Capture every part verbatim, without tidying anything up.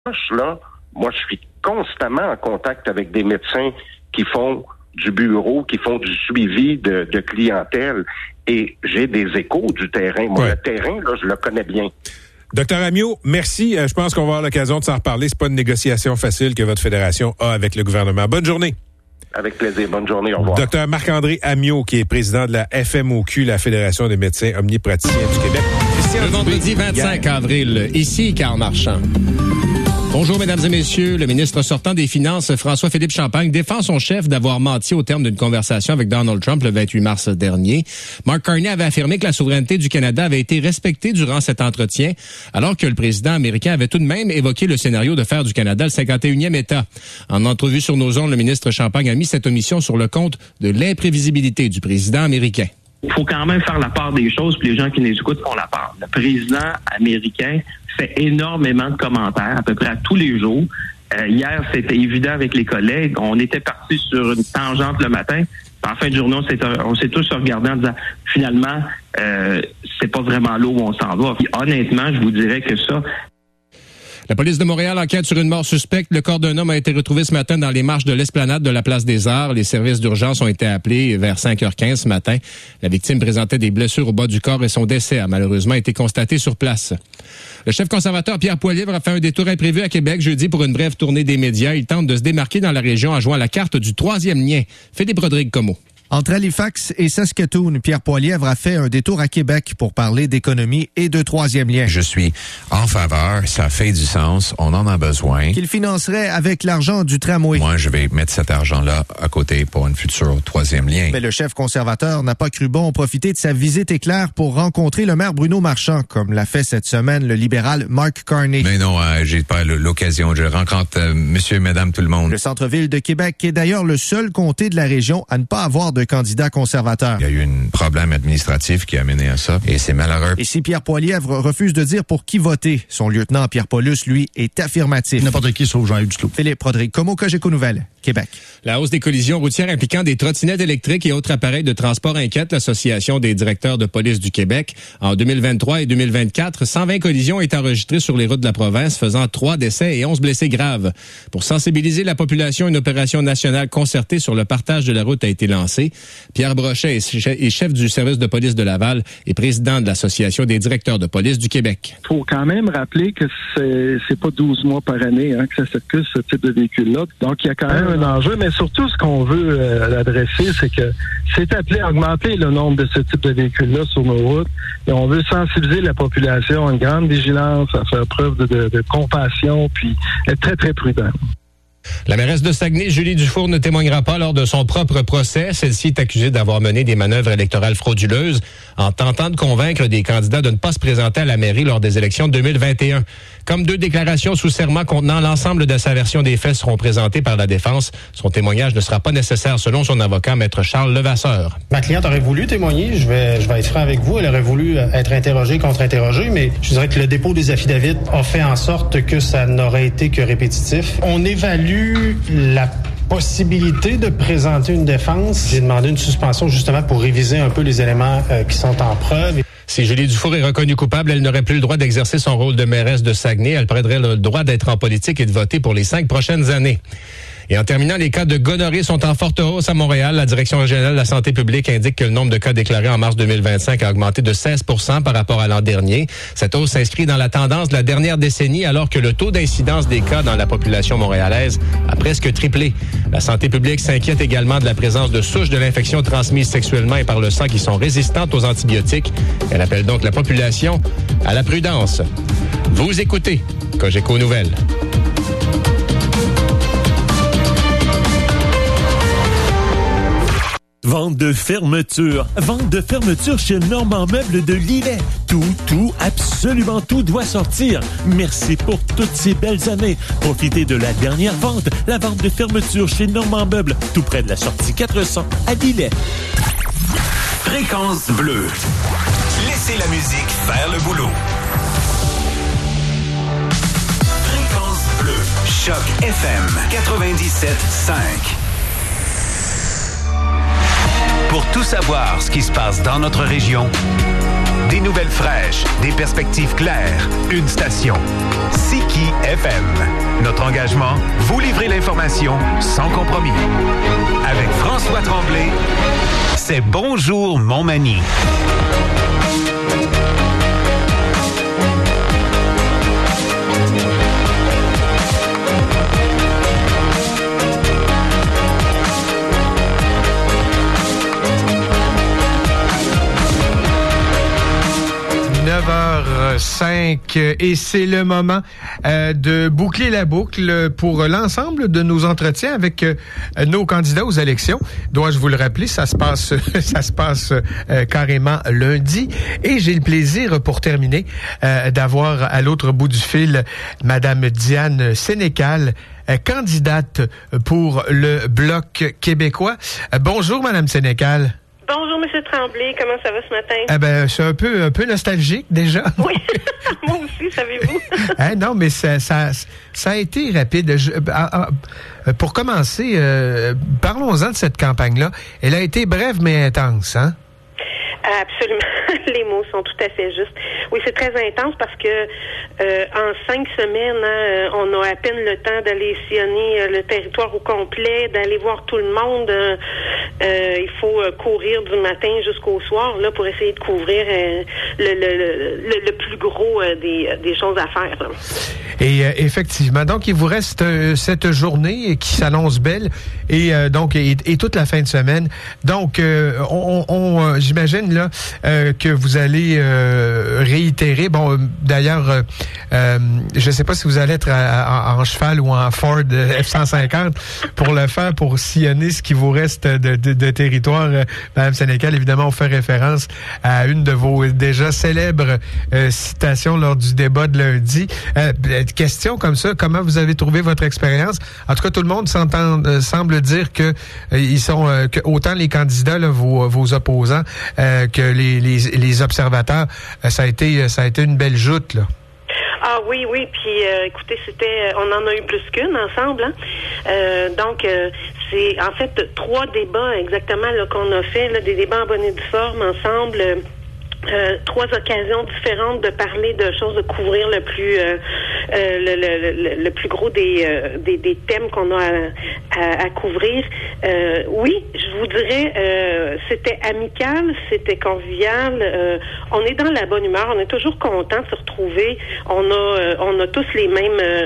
là, moi, je suis constamment en contact avec des médecins qui font du bureau, qui font du suivi de, de clientèle, et j'ai des échos du terrain. Moi, ouais. le terrain, là, je le connais bien. Docteur Ammiot, merci. Euh, je pense qu'on va avoir l'occasion de s'en reparler. C'est pas une négociation facile que votre fédération a avec le gouvernement. Bonne journée. Avec plaisir. Bonne journée. Au revoir. Docteur Marc-André Ammiot, qui est président de la F M O Q, la Fédération des médecins omnipraticiens du Québec. Le vendredi vingt-cinq avril, ici, Karl Marchand. Bonjour, mesdames et messieurs. Le ministre sortant des Finances, François-Philippe Champagne, défend son chef d'avoir menti au terme d'une conversation avec Donald Trump le vingt-huit mars dernier. Mark Carney avait affirmé que la souveraineté du Canada avait été respectée durant cet entretien, alors que le président américain avait tout de même évoqué le scénario de faire du Canada le cinquante et unième État. En entrevue sur nos ondes, le ministre Champagne a mis cette omission sur le compte de l'imprévisibilité du président américain. Il faut quand même faire la part des choses, puis les gens qui nous écoutent font la part. Le président américain fait énormément de commentaires, à peu près à tous les jours. Euh, hier, c'était évident avec les collègues. On était partis sur une tangente le matin. En fin de journée, on s'est, on s'est tous regardés en disant, finalement, euh, c'est pas vraiment là où on s'en va. Puis, honnêtement, je vous dirais que ça... La police de Montréal enquête sur une mort suspecte. Le corps d'un homme a été retrouvé ce matin dans les marches de l'esplanade de la Place des Arts. Les services d'urgence ont été appelés vers cinq heures quinze ce matin. La victime présentait des blessures au bas du corps et son décès a malheureusement été constaté sur place. Le chef conservateur Pierre Poilievre a fait un détour imprévu à Québec jeudi pour une brève tournée des médias. Il tente de se démarquer dans la région en jouant la carte du troisième lien. Philippe Rodrigue-Comeau. Entre Halifax et Saskatoon, Pierre Poilievre a fait un détour à Québec pour parler d'économie et de troisième lien. Je suis en faveur, ça fait du sens, on en a besoin. Qu'il financerait avec l'argent du tramway. Moi, je vais mettre cet argent-là à côté pour une future troisième lien. Mais le chef conservateur n'a pas cru bon profiter de sa visite éclair pour rencontrer le maire Bruno Marchand, comme l'a fait cette semaine le libéral Mark Carney. Mais non, euh, j'ai pas l'occasion. Je rencontre euh, monsieur et madame tout le monde. Le centre-ville de Québec est d'ailleurs le seul comté de la région à ne pas avoir de candidat conservateur. Il y a eu un problème administratif qui a mené à ça, et c'est malheureux. Et si Pierre Poilievre refuse de dire pour qui voter, son lieutenant Pierre Paulus, lui, est affirmatif. N'importe qui sauf Jean-Yves Duclos. Philippe Rodrigue-Comeau, Cogeco Nouvelles, Québec. La hausse des collisions routières impliquant des trottinettes électriques et autres appareils de transport inquiète l'Association des directeurs de police du Québec. En deux mille vingt-trois et deux mille vingt-quatre, cent vingt collisions ont été enregistrées sur les routes de la province, faisant trois décès et onze blessés graves. Pour sensibiliser la population, une opération nationale concertée sur le partage de la route a été lancée. Pierre Brochet est chef du service de police de Laval et président de l'Association des directeurs de police du Québec. Il faut quand même rappeler que c'est, c'est pas douze mois par année hein, que ça circule, ce type de véhicule-là. Donc, il y a quand même un enjeu, mais surtout, ce qu'on veut euh, adresser, c'est que c'est appelé à augmenter le nombre de ce type de véhicules-là sur nos routes. Et on veut sensibiliser la population à une grande vigilance, à faire preuve de, de, de compassion, puis être très, très prudent. La mairesse de Saguenay, Julie Dufour, ne témoignera pas lors de son propre procès. Celle-ci est accusée d'avoir mené des manœuvres électorales frauduleuses en tentant de convaincre des candidats de ne pas se présenter à la mairie lors des élections de deux mille vingt et un. Comme deux déclarations sous serment contenant l'ensemble de sa version des faits seront présentées par la défense, son témoignage ne sera pas nécessaire selon son avocat, maître Charles Levasseur. Ma cliente aurait voulu témoigner, je vais, je vais être franc avec vous, elle aurait voulu être interrogée, contre-interrogée, mais je dirais que le dépôt des affidavits a fait en sorte que ça n'aurait été que répétitif. On évalue la possibilité de présenter une défense. J'ai demandé une suspension justement pour réviser un peu les éléments euh, qui sont en preuve. Si Julie Dufour est reconnue coupable, elle n'aurait plus le droit d'exercer son rôle de mairesse de Saguenay. Elle perdrait le droit d'être en politique et de voter pour les cinq prochaines années. Et en terminant, les cas de gonorrhée sont en forte hausse à Montréal. La Direction régionale de la santé publique indique que le nombre de cas déclarés en mars deux mille vingt-cinq a augmenté de seize pour cent par rapport à l'an dernier. Cette hausse s'inscrit dans la tendance de la dernière décennie, alors que le taux d'incidence des cas dans la population montréalaise a presque triplé. La santé publique s'inquiète également de la présence de souches de l'infection transmise sexuellement et par le sang qui sont résistantes aux antibiotiques. Elle appelle donc la population à la prudence. Vous écoutez Cogeco Nouvelles. Vente de fermeture. Vente de fermeture chez Normand Meubles de Lillet. Tout, tout, absolument tout doit sortir. Merci pour toutes ces belles années. Profitez de la dernière vente. La vente de fermeture chez Normand Meubles, tout près de la sortie quatre cents à Lillet. Fréquence bleue. Laissez la musique faire le boulot. Fréquence bleue. Choc F M quatre-vingt-dix-sept cinq. Pour tout savoir ce qui se passe dans notre région, Des nouvelles fraîches, des perspectives claires, une station. Siki F M. Notre engagement, vous livrer l'information sans compromis. Avec François Tremblay, c'est Bonjour Montmagny. neuf heures cinq et c'est le moment euh, de boucler la boucle pour l'ensemble de nos entretiens avec euh, nos candidats aux élections. Dois-je vous le rappeler, ça se passe ça se passe euh, carrément lundi et j'ai le plaisir pour terminer euh, d'avoir à l'autre bout du fil Madame Diane Sénécal, euh, candidate pour le Bloc québécois. Euh, bonjour Madame Sénécal. Bonjour, M. Tremblay. Comment ça va ce matin? Eh ben, je suis un peu, un peu nostalgique, déjà. Oui, moi aussi, savez-vous. hein, non, mais ça, ça, ça a été rapide. Je, ah, ah, pour commencer, euh, parlons-en de cette campagne-là. Elle a été brève, mais intense, hein? Absolument. Les mots sont tout à fait justes. Oui, c'est très intense parce que euh, en cinq semaines, hein, on a à peine le temps d'aller sillonner euh, le territoire au complet, d'aller voir tout le monde. Euh, euh, il faut euh, courir du matin jusqu'au soir là pour essayer de couvrir euh, le, le, le, le plus gros euh, des, des choses à faire. Là. Et euh, effectivement, donc il vous reste euh, cette journée qui s'annonce belle et euh, donc et, et toute la fin de semaine. Donc euh, on, on euh, j'imagine là euh, que vous allez euh, réitérer. Bon, euh, d'ailleurs, euh, euh, je ne sais pas si vous allez être à, à, en cheval ou en Ford F cent cinquante pour le faire, pour sillonner ce qui vous reste de, de, de territoire. Euh, Madame Sénécal, évidemment, on fait référence à une de vos déjà célèbres euh, citations lors du débat de lundi. Euh, question comme ça, comment vous avez trouvé votre expérience? En tout cas, tout le monde s'entend, euh, semble dire que euh, ils sont euh, que autant les candidats, là, vos, vos opposants, euh, que les, les, les observateurs, euh, ça a été ça a été une belle joute, là. Ah oui, oui, puis euh, écoutez, c'était, on en a eu plus qu'une ensemble, hein? Euh, donc euh, c'est en fait trois débats exactement là qu'on a fait, là, des débats en bonne et due forme ensemble. Euh, Euh, trois occasions différentes de parler de choses, de couvrir le plus euh, euh, le, le, le, le plus gros des, euh, des des thèmes qu'on a à, à, à couvrir. Euh, oui, je vous dirais, euh, c'était amical, c'était convivial. Euh, on est dans la bonne humeur, on est toujours content de se retrouver. On a euh, on a tous les mêmes euh,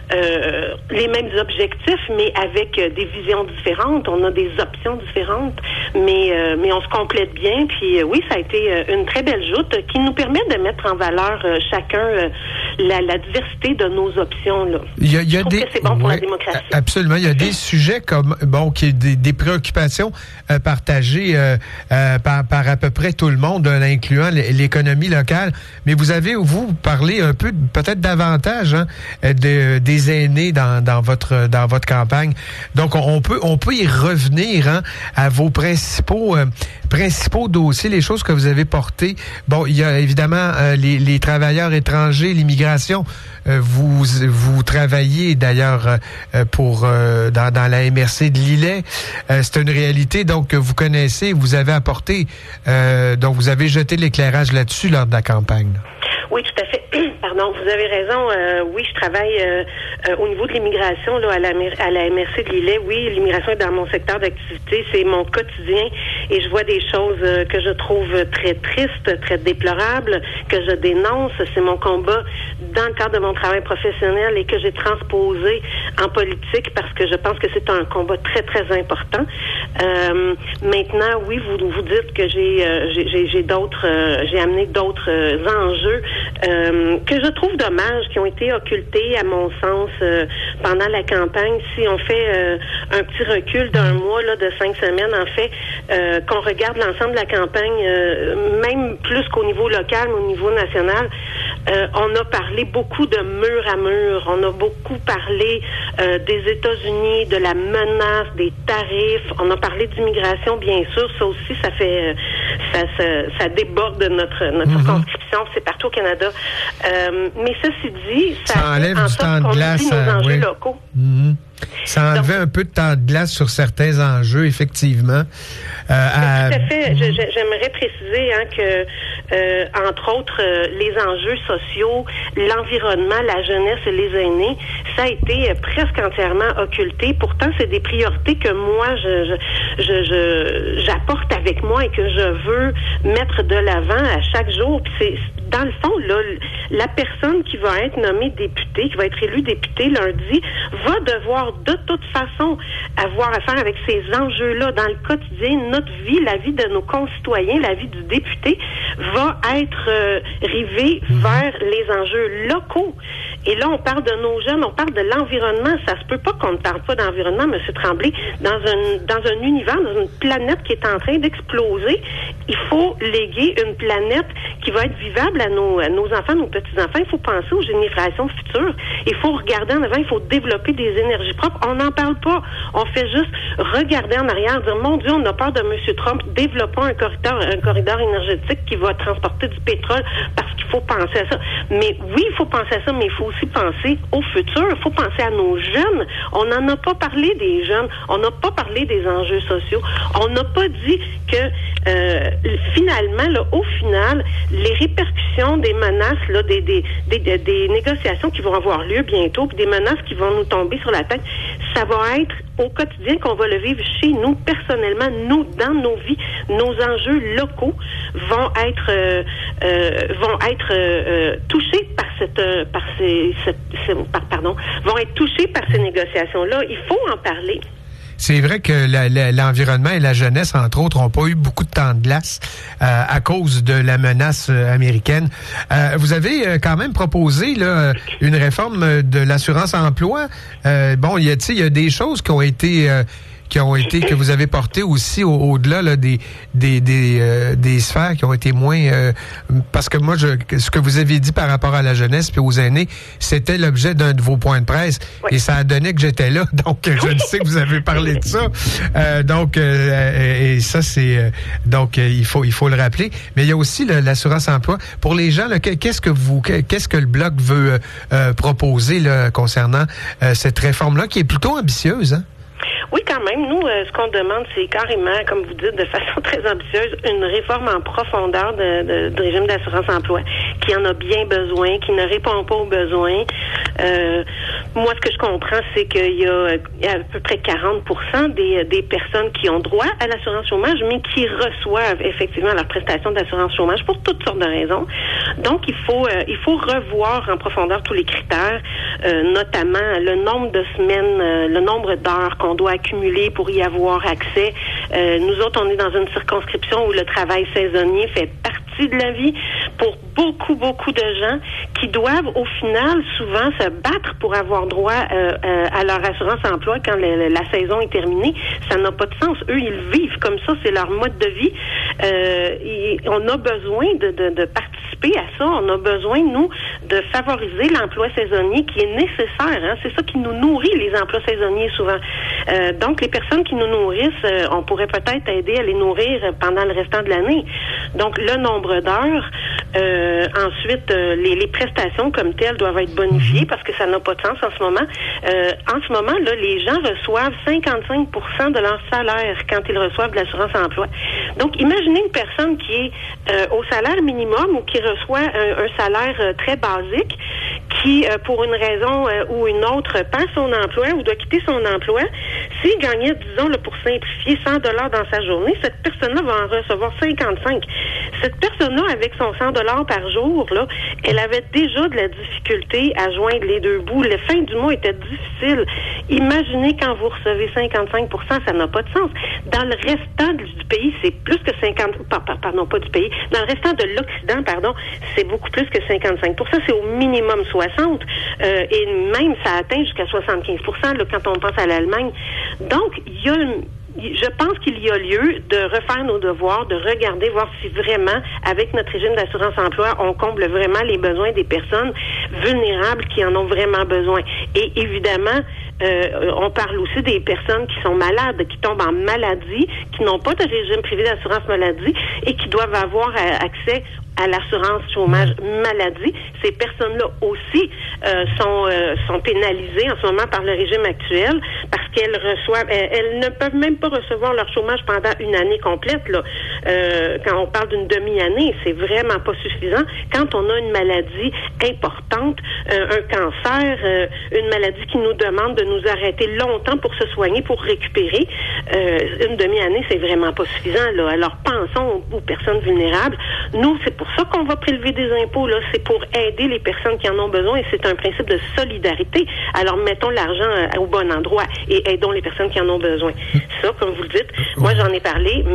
euh, les mêmes objectifs, mais avec euh, des visions différentes. On a des options différentes, mais euh, mais on se complète bien. Puis euh, oui, ça a été euh, une très belle joute qui nous permet de mettre en valeur euh, chacun euh, la, la diversité de nos options là. Il y a, il y a Je trouve des, que c'est bon pour ouais, la démocratie. Absolument. Il y a des sujets comme bon qui des, des préoccupations euh, partagées euh, euh, par, par à peu près tout le monde, euh, incluant l'économie locale. Mais vous avez vous parlé un peu peut-être davantage hein, de, des aînés dans, dans votre dans votre campagne. Donc on, on peut on peut y revenir hein, à vos principaux euh, principaux dossiers, les choses que vous avez portées. Bon, il y a évidemment euh, les, les travailleurs étrangers, l'immigration. Euh, vous vous travaillez d'ailleurs euh, pour euh, dans, dans la M R C de Lillet. Euh, c'est une réalité donc que vous connaissez, vous avez apporté, euh, donc vous avez jeté l'éclairage là-dessus lors de la campagne. Oui, tout à fait. Pardon, vous avez raison. Euh, oui, je travaille euh, euh, au niveau de l'immigration là à la, à la M R C de Lillet. Oui, l'immigration est dans mon secteur d'activité, c'est mon quotidien et je vois des choses euh, que je trouve très tristes, très déplorables, que je dénonce. C'est mon combat dans le cadre de mon travail professionnel et que j'ai transposé en politique parce que je pense que c'est un combat très, très important. Euh, maintenant, oui, vous vous dites que j'ai euh, j'ai, j'ai d'autres, euh, j'ai amené d'autres euh, enjeux Euh, que je trouve dommage, qui ont été occultés, à mon sens, euh, pendant la campagne. Si on fait euh, un petit recul d'un mois, là, de cinq semaines, en fait, euh, qu'on regarde l'ensemble de la campagne, euh, même plus qu'au niveau local, mais au niveau national, euh, on a parlé beaucoup de mur à mur. On a beaucoup parlé euh, des États-Unis, de la menace, des tarifs. On a parlé d'immigration, bien sûr. Ça aussi, ça fait, ça, ça, ça déborde de notre, notre mm-hmm. circonscription. C'est partout au Canada. Euh, mais ceci dit, ça, ça enlève en du sorte temps de qu'on glace, oublie nos euh, enjeux oui. locaux. Mm-hmm. Ça enlevait un peu de temps de glace sur certains enjeux, effectivement. Euh, à... Tout à fait. Je, je, j'aimerais préciser hein, que, euh, entre autres, euh, les enjeux sociaux, l'environnement, la jeunesse et les aînés, ça a été euh, presque entièrement occulté. Pourtant, c'est des priorités que moi, je, je, je, je j'apporte avec moi et que je veux mettre de l'avant à chaque jour. Puis c'est dans le fond, là, la personne qui va être nommée députée, qui va être élue députée lundi, va devoir de toute façon avoir affaire avec ces enjeux-là dans le quotidien. Notre vie, la vie de nos concitoyens, la vie du député va être euh, rivée vers les enjeux locaux. Et là, on parle de nos jeunes, on parle de l'environnement. Ça se peut pas qu'on ne parle pas d'environnement, M. Tremblay. Dans un, dans un univers, dans une planète qui est en train d'exploser, il faut léguer une planète qui va être vivable à nos, à nos enfants, nos petits-enfants. Il faut penser aux générations futures. Il faut regarder en avant, il faut développer des énergies propres. On n'en parle pas. On fait juste regarder en arrière, dire, mon Dieu, on a peur de M. Trump. Développons un corridor, un corridor énergétique qui va transporter du pétrole parce qu'il faut penser à ça. Mais oui, il faut penser à ça, mais il faut aussi penser au futur. Il faut penser à nos jeunes. On n'en a pas parlé des jeunes. On n'a pas parlé des enjeux sociaux. On n'a pas dit que euh, finalement, là, au final, les répercussions des menaces, là, des, des, des, des, des négociations qui vont avoir lieu bientôt, puis des menaces qui vont nous tomber sur la tête, ça va être au quotidien qu'on va le vivre chez nous, personnellement, nous, dans nos vies. Nos enjeux locaux vont être euh, euh, vont être euh, touchés par cette euh, par ces cette, ces, par, pardon vont être touchés par ces négociations-là. Il faut en parler. C'est vrai que la, la, l'environnement et la jeunesse, entre autres, n'ont pas eu beaucoup de temps de glace euh, à cause de la menace euh, américaine. Euh, vous avez euh, quand même proposé là, une réforme de l'assurance-emploi. Euh, bon, il y a, il y a des choses qui ont été... Euh, qui ont été que vous avez porté aussi au, au-delà là, des des des, euh, des sphères qui ont été moins euh, parce que moi je ce que vous aviez dit par rapport à la jeunesse puis aux aînés, c'était l'objet d'un de vos points de presse oui. Et ça a donné que j'étais là, donc je le sais que vous avez parlé de ça. Euh, donc euh, et ça c'est euh, donc euh, il faut il faut le rappeler, mais il y a aussi le, l'assurance emploi pour les gens là, qu'est-ce que vous qu'est-ce que le bloc veut euh, proposer là, concernant euh, cette réforme là qui est plutôt ambitieuse, hein? Oui, quand même. Nous, euh, ce qu'on demande, c'est carrément, comme vous dites, de façon très ambitieuse, une réforme en profondeur de, de, du régime d'assurance-emploi qui en a bien besoin, qui ne répond pas aux besoins. Euh, moi, ce que je comprends, c'est qu'il y a, il y a à peu près quarante pour cent des, des personnes qui ont droit à l'assurance chômage, mais qui reçoivent effectivement leur prestation d'assurance chômage pour toutes sortes de raisons. Donc, il faut, euh, il faut revoir en profondeur tous les critères, euh, notamment le nombre de semaines, euh, le nombre d'heures qu'on doit accumuler pour y avoir accès. Euh, nous autres, on est dans une circonscription où le travail saisonnier fait partie de la vie pour beaucoup, beaucoup de gens qui doivent, au final, souvent se battre pour avoir droit euh, euh, à leur assurance-emploi quand le, la saison est terminée. Ça n'a pas de sens. Eux, ils vivent comme ça. C'est leur mode de vie. Euh, et on a besoin de, de, de participer à ça. On a besoin, nous, de favoriser l'emploi saisonnier qui est nécessaire. Hein. C'est ça qui nous nourrit, les emplois saisonniers, souvent. Euh, donc, les personnes qui nous nourrissent, euh, on pourrait peut-être aider à les nourrir pendant le restant de l'année. Donc, le nombre d'heures, euh, ensuite, euh, les, les prestations comme telles doivent être bonifiées parce que ça n'a pas de sens en ce moment. Euh, en ce moment, là, les gens reçoivent cinquante-cinq pour cent de leur salaire quand ils reçoivent de l'assurance-emploi. Donc, imaginez une personne qui est euh, au salaire minimum ou qui reçoit un, un salaire euh, très basique, qui, euh, pour une raison euh, ou une autre, perd son emploi ou doit quitter son emploi. S'il gagnait, disons, là, pour simplifier, cent dollars dans sa journée, cette personne-là va en recevoir cinquante-cinq. Cette personne-là, avec son cent dollars par jour, là, elle avait déjà de la difficulté à joindre les deux bouts. La fin du mois était difficile. Imaginez quand vous recevez cinquante-cinq pour cent, ça n'a pas de sens. Dans le restant du pays, c'est plus que cinquante... Pardon, pas du pays. Dans le restant de l'Occident, pardon, c'est beaucoup plus que cinquante-cinq pour cent. C'est au minimum soixante. Euh, et même, ça atteint jusqu'à soixante-quinze pour cent là, quand on pense à l'Allemagne. Donc, il y a une... je pense qu'il y a lieu de refaire nos devoirs, de regarder, voir si vraiment, avec notre régime d'assurance-emploi, on comble vraiment les besoins des personnes vulnérables qui en ont vraiment besoin. Et évidemment, euh, on parle aussi des personnes qui sont malades, qui tombent en maladie, qui n'ont pas de régime privé d'assurance maladie et qui doivent avoir euh, accès à l'assurance chômage maladie. Ces personnes-là aussi euh, sont euh, sont pénalisées en ce moment par le régime actuel parce qu'elles reçoivent, elles, elles ne peuvent même pas recevoir leur chômage pendant une année complète. Là, euh, quand on parle d'une demi-année, c'est vraiment pas suffisant. Quand on a une maladie importante, euh, un cancer, euh, une maladie qui nous demande de nous arrêter longtemps pour se soigner, pour récupérer, euh, une demi-année, c'est vraiment pas suffisant. Là. Alors pensons aux, aux personnes vulnérables. Nous, c'est pour ça qu'on va prélever des impôts, là. C'est pour aider les personnes qui en ont besoin et c'est un principe de solidarité. Alors, mettons l'argent au bon endroit et aidons les personnes qui en ont besoin. Ça, comme vous le dites, moi, j'en ai parlé.